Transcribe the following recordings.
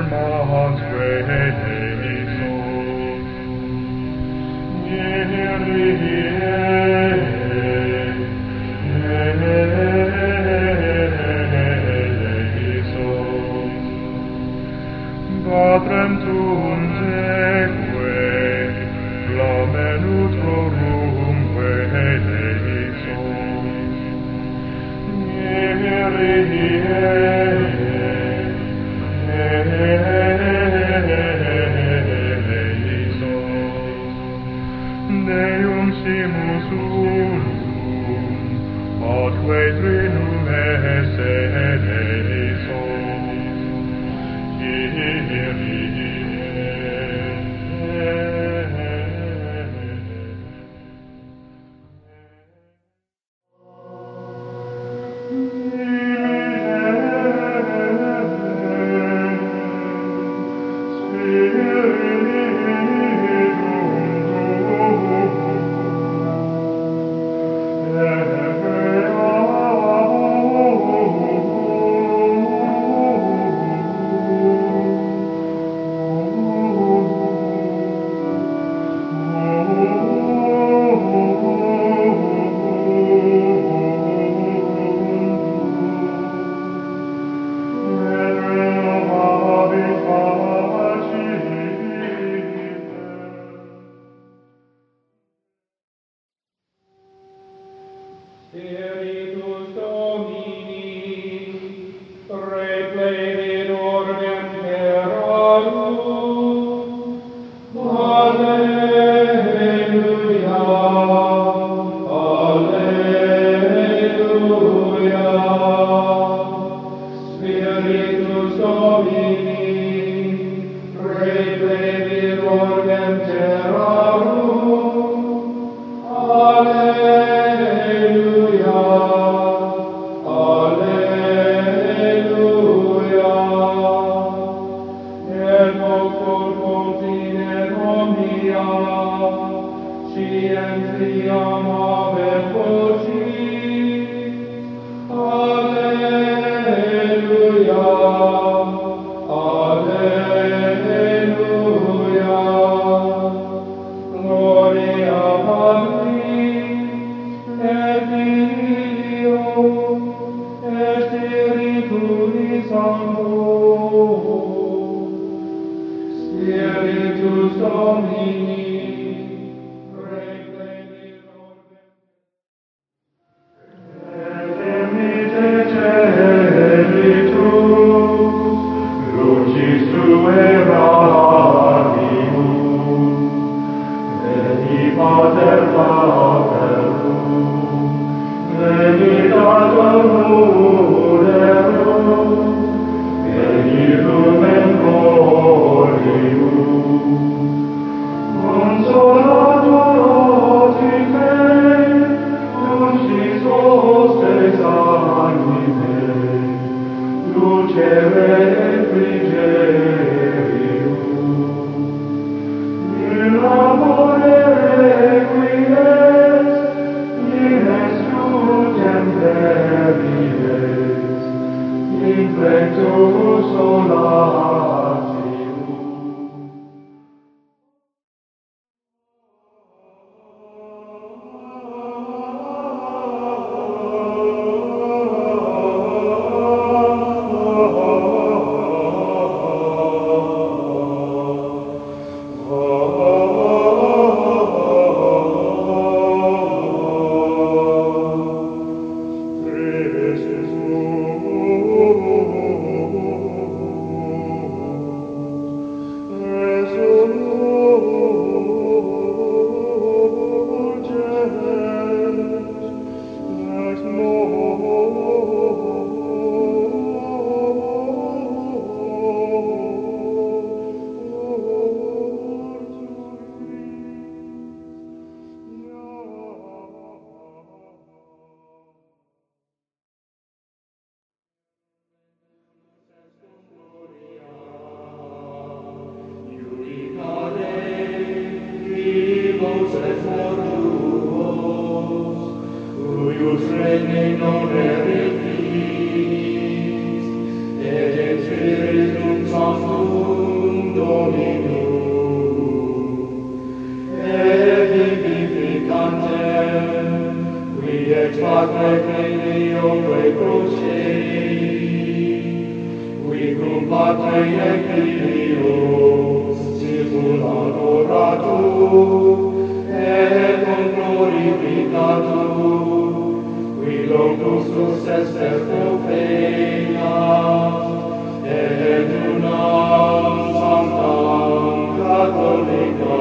Patrem tuum seque, flamen utrorumque eleison. Deum simus unum, atque trinum esse eleison. Spiritus Domini, replevit orbem terrarum. Alleluia, Alleluia. Spiritus Domini, replevit orbem terrarum. Alleluia, Alleluia. Et vocum continent omnia, scientiam habet vocis. Alleluia, Alleluia. Gloria Patri, et Filio, et Spiritui Sancto. Spiritus Domini, replevit orbem. Et emite celitus, lucis Tuae radium, veni Pater Paterum, veni Dator Muderum, veni Lumen Corium. Consolator opticae, dulcis hostes anime, lucere et frigerium. In amore requies, in extrutem pervives, in plectus solatium. Patre et Filius, Simul adoratur, et cum glorificatur, qui locutus est perfecta, et unam sanctam Catholicam,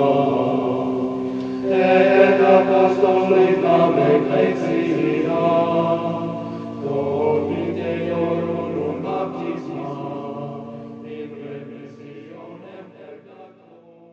et apostolicam ecclesiam, Domiteorum baptisma, in remissionem peccator.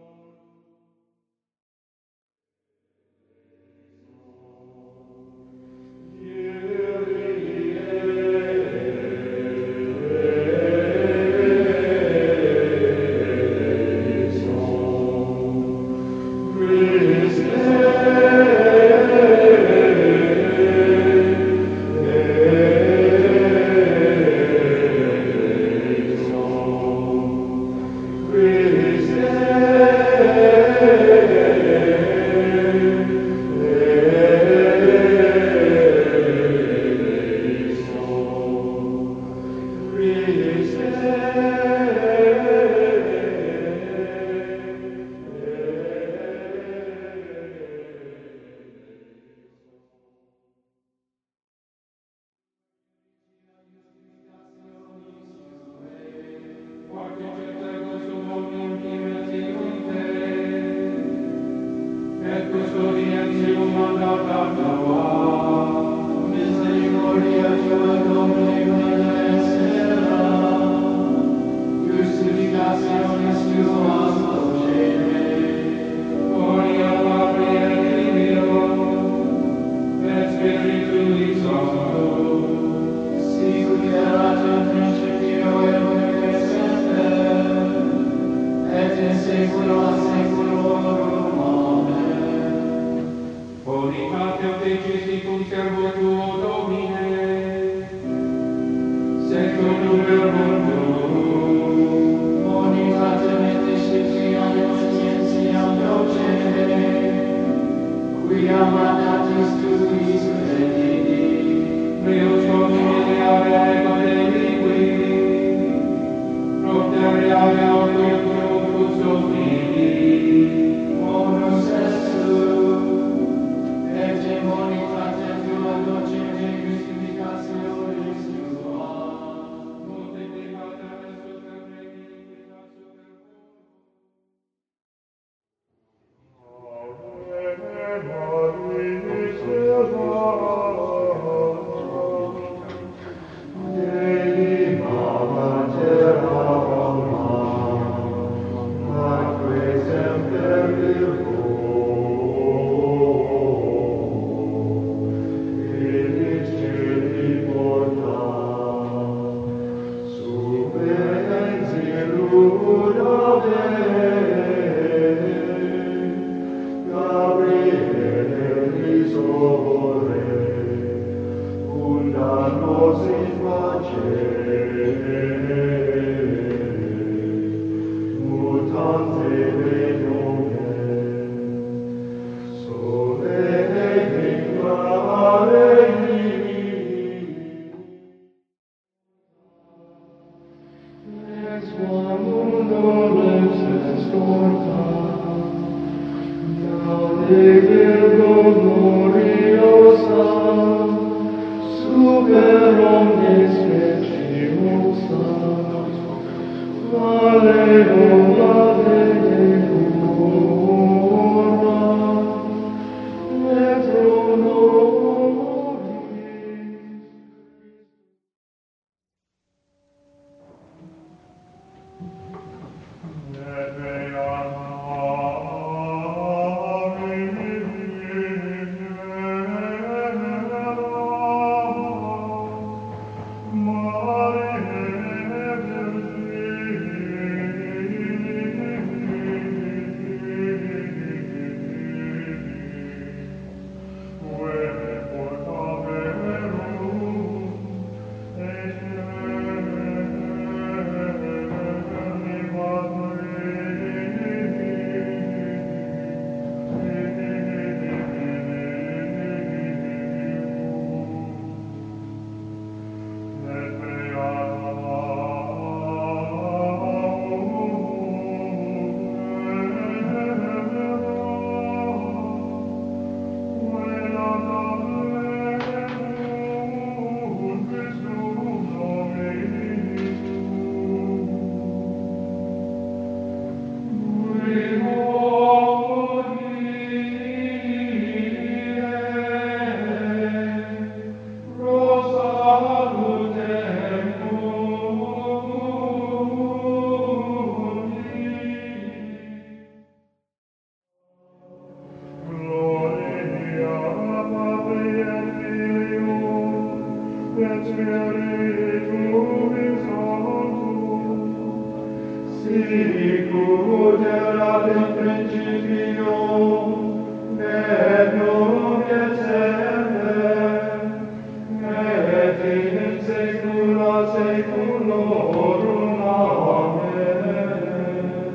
Sicut erat in principio, et nunc et semper, et in saecula saeculorum. Amen.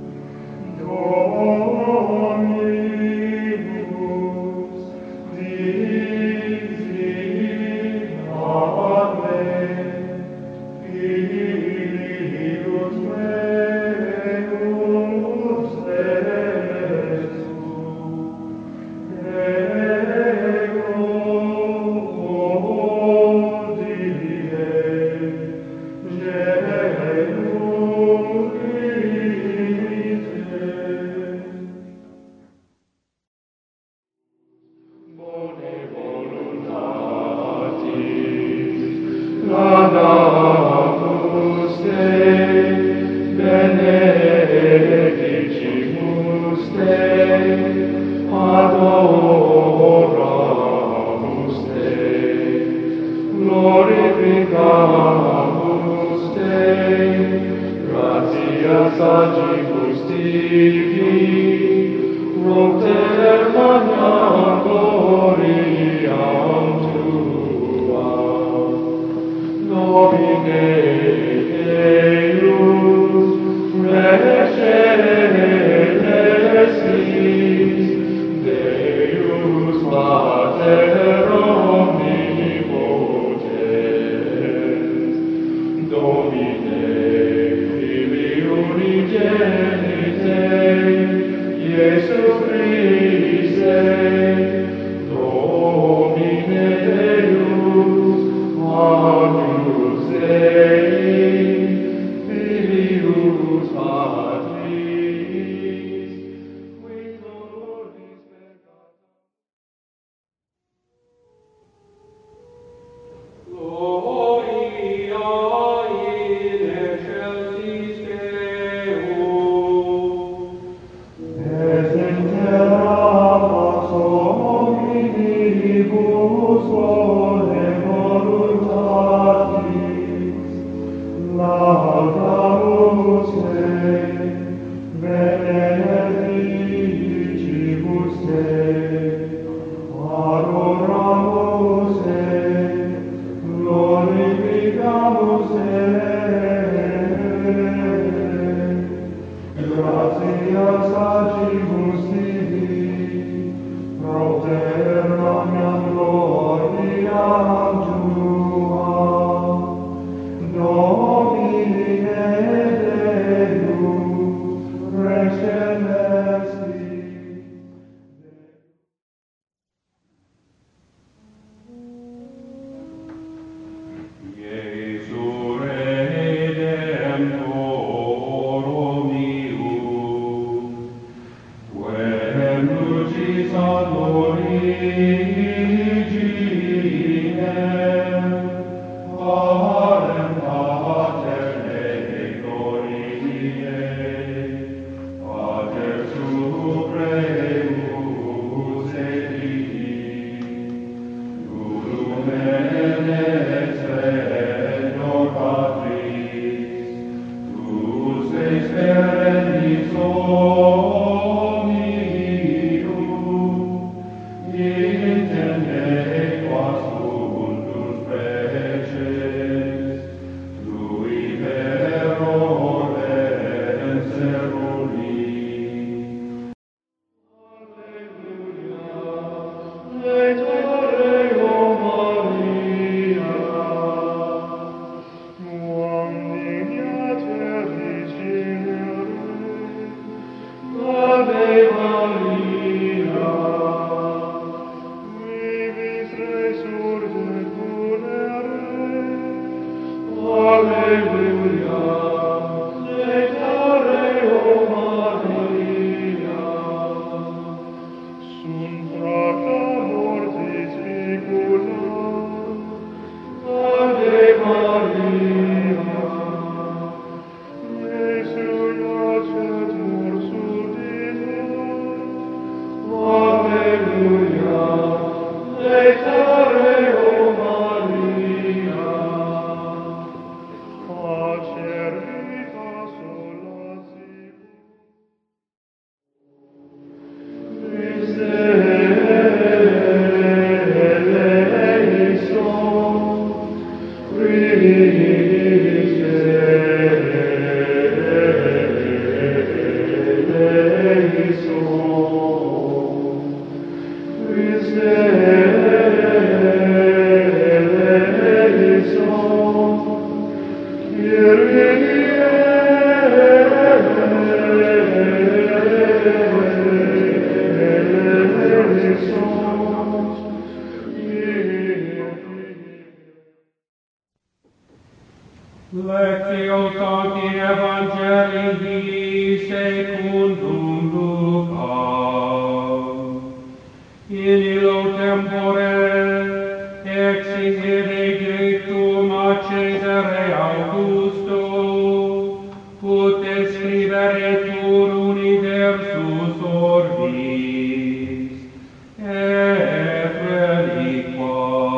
Dominus dixit ad me, Filius meus Iesu, ego hodie genum Christe. Bone voluntatis, laudamus te, benedicimus te, adoramus te, glorificamus te, gratias agibus tibi, propter magnam gloriam tua. Domine Deus, recelesis, Deus Pater omnipotens, Domine Filii unigenite, Iesu Christe, Domine Deus, Agnus Dei, Filius Patris, qui nobis peccata. Gloria in excelsis Deo, et in terra pax hominibus bone voluntatis, laudamus te, benedicibus te, adoramus te, glorificamus te, gratias agibus tibi, propter magnam gloriam tua. Domine Deus, Rex celestis. Iesu Redemptorum meum, quem lucis ad originem, parem paterne gloriae, Pater supremus et Dei, lumen et splendor Patris, lux experentis omnium, intende quas mundus preces, lui per ordem servuli. Alleluia, laetare o Maria, quam dignater dicere, Ave Maria, vivis resurgit vulnere. Alleluia, laetare o Maria, sunt fracta mortis vicula. Ave Maria, Iesu iacet morsus ditor. Alleluia, laetare o Maria, Lectio Sancti Evangelii secundum Lucam. In illo tempore exigere dictum a Caesare Augusto, ut scriberetur universus orbis, et reliqua.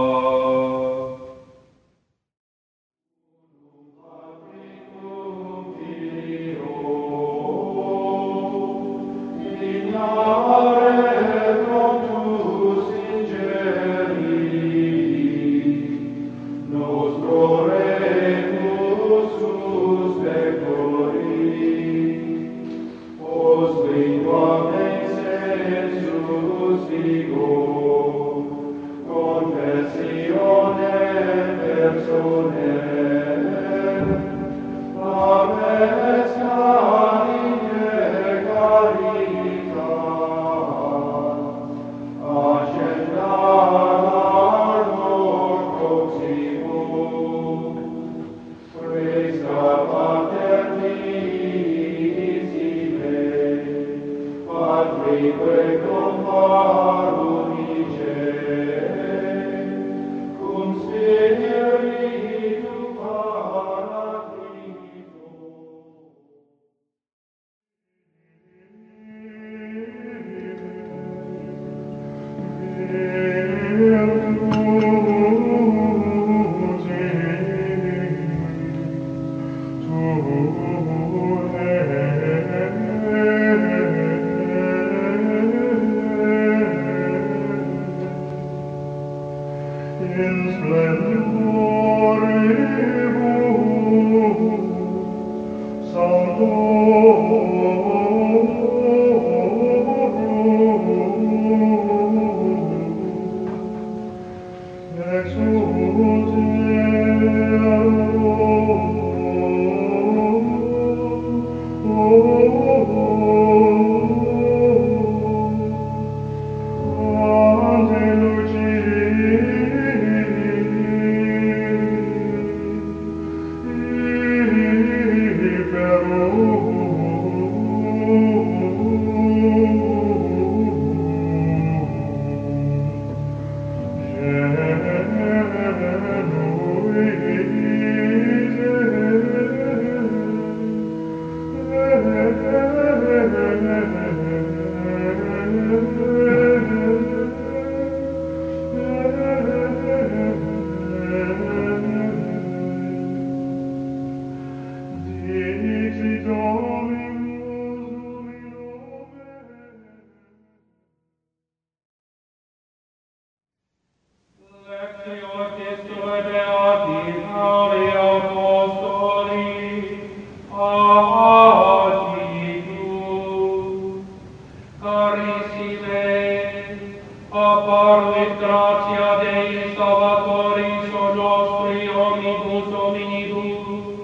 Apparuit gratia Dei Salvatoris o nostri omnibus hominibus,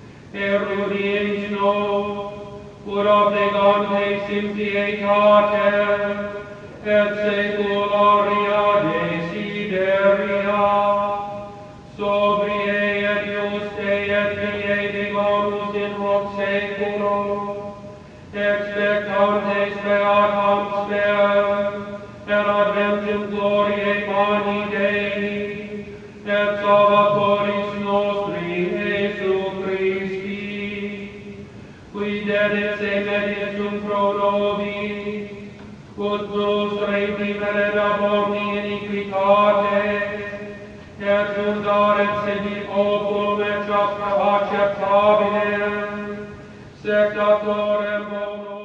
erudiens nos, pur obligantes in pietate, et secularia desideria, sobrie et juste et piedegomus in hoc seculo, expectantes beatam spem, per adventum gloriae Magni Dei, et Salvatoris nostri Iesu Christi, qui dedit se meditum pro nobis, ut nos redimere da omni iniquitate, et fundaret sedi populum et acceptabilem, sectatorem bonum,